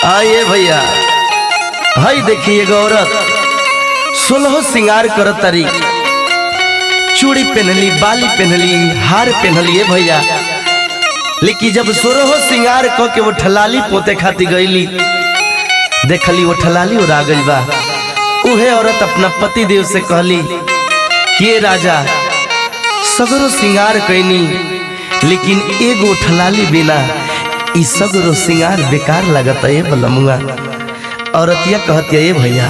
आइए भैया, हाई देखिए एगो औरत 16 सिंगार करत तारी, चूड़ी पहनली, बाली पहनली, हार पहनली है भैया। लेकिन जब 16 सिंगार क के वो ठलाली पोते खाती गईली, देखली वो ठलाली उड़ा गई बा। उहे औरत अपना पति देव से कहली कि ये राजा सगरो सिंगार कैनी, लेकिन एगो ठलाली बिना ई सगरो सिंगार बेकार लगता है बलमुआ। औरतिया कहती है भैया,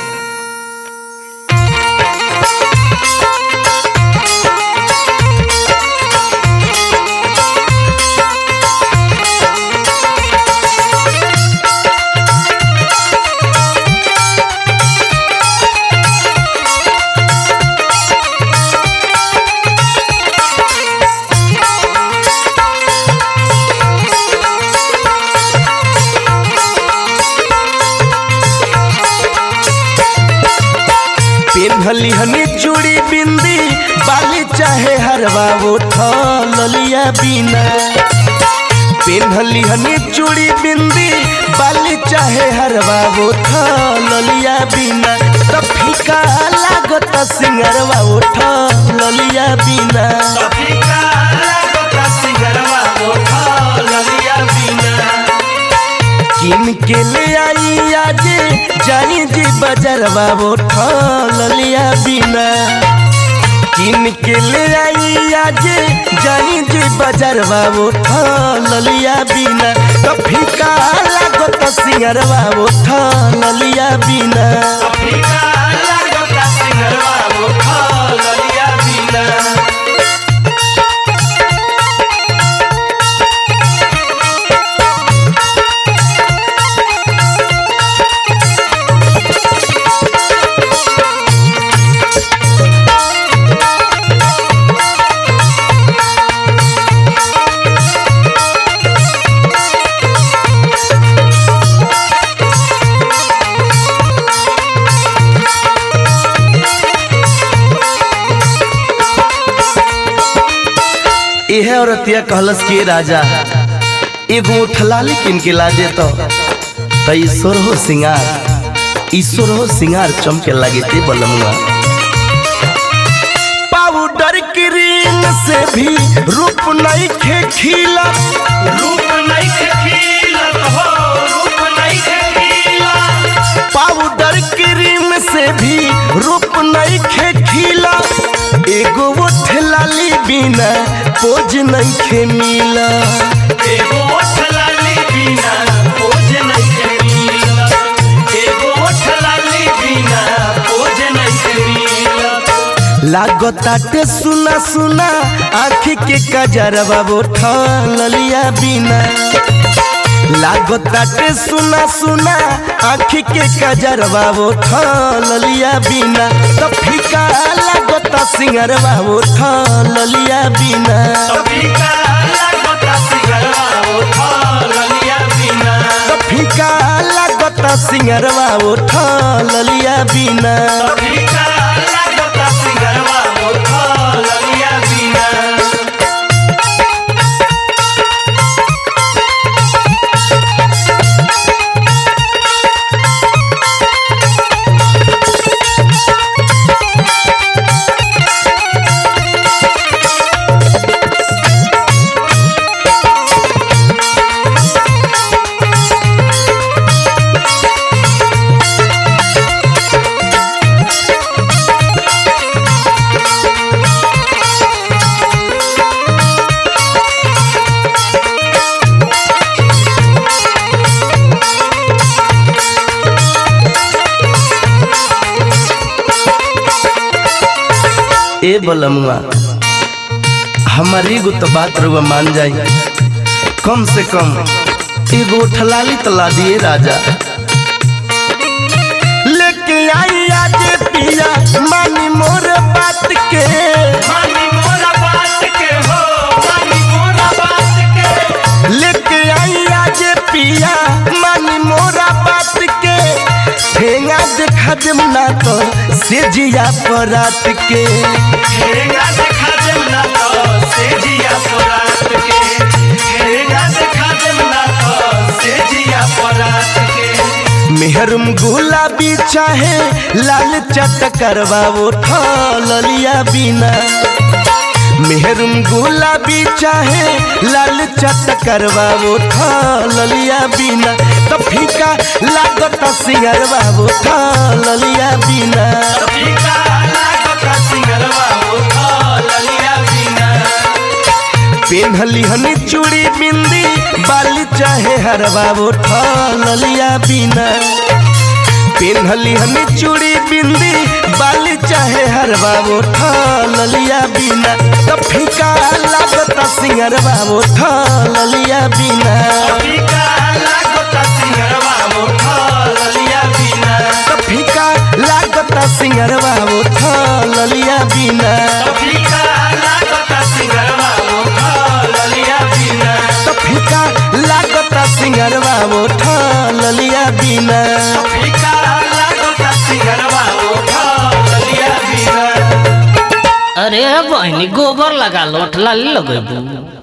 पेन्हली हनी चूड़ी बिंदी बाली चाहे हरवा वो ललिया बिना। पेन्हली हनी चूड़ी बिंदी बाली चाहे हरवा वो ललिया बिना। तो फीका लागत सिंगरवा वो ललिया बिना। फीका लागत सिंगरवा वो ललिया बिना। किन के ले आई आज जानी जी बजरवा वो ललिया बिना। किन के ले आई आज जानी जी बजरवा वो ललिया बिना। तो फीका लागत सिंगरवा वो ललिया बिना। फीका लागत सिंगरवा वो ललिया बिना। यह औरतिया कहलस के राजा एगो ठलाली किन के ला दे तो ईश्वर हो सिंगार चमके लगे थे बलमुआ। पाउडर क्रीम से भी रूप नहीं खे खिला, रूप नहीं खे खिला हो, रूप नहीं खे खिला। पाउडर क्रीम से भी रूप नहीं खे खिला। एगो वो ठलाली बिना पोज नहीं खे मिला। एगो वो ठलाली बिना पोज नहीं खे मिला। एगो वो ठलाली बिना पोज नहीं खे मिला। लागताटे सुना सुना आँखी के कजरवा वो ललिया बिना। लागताटे सुना सुना आँखी के कजरवा वो ललिया बिना। तो फीका लागता सिंगरवा वो ललिया बिना। फीका लागता सिंगरवा वो ललिया बिना। फीका लागता सिंगरवा वो ललिया बिना। फीका लागता सिंगरवा वो ललिया बिना। ए बलमुआ हमारी गो तो बात रुआ मान जाई, कम से कम एगो ठलाली तला दिए राजा। लेके आई आज पिया मानी मोर बात के, मानी मोर बात के हो, मानी मोर बात के। लेके आई आज पिया मानी मोर बात के। ठेंगा देखा देम ना तो से जिया परात के। ठेंगा देखा देम ना तो से जिया परात के। ठेंगा देखा देम ना तो से जिया परात मेहरुम गुलाबी चाहे लाल चटकरवा उठा ललिया बिना मेहरुम गुलाबी चाहे लाल चटकरवा उठा ललिया बिना तो फीका लागत सिंगरवा उठा ललिया बिना फीका लागत सिंगरवा उठा ललिया बिना पेन्हली हनी चूड़ी बिंदी बाली चाहे हरवा उठा ललिया बिना पेन्हली हनी चूड़ी बिंदी बाली चाहे हरवा उठा ललिया बिना तो फीका लागत सिंगरवा उठा ललिया बिना फीका लागत सिंगरवा उठा ललिया बिना तो फीका लागत सिंगरवा उठा ललिया बिना फीका लागत सिंगरवा उठा ललिया बिना तो फीका लागत सिंगरवा उठा ललिया बिना फीका लागत सिंगरवा उठा ललिया बिना अरे बहनी गोबर लगा लो लाली लगेबू।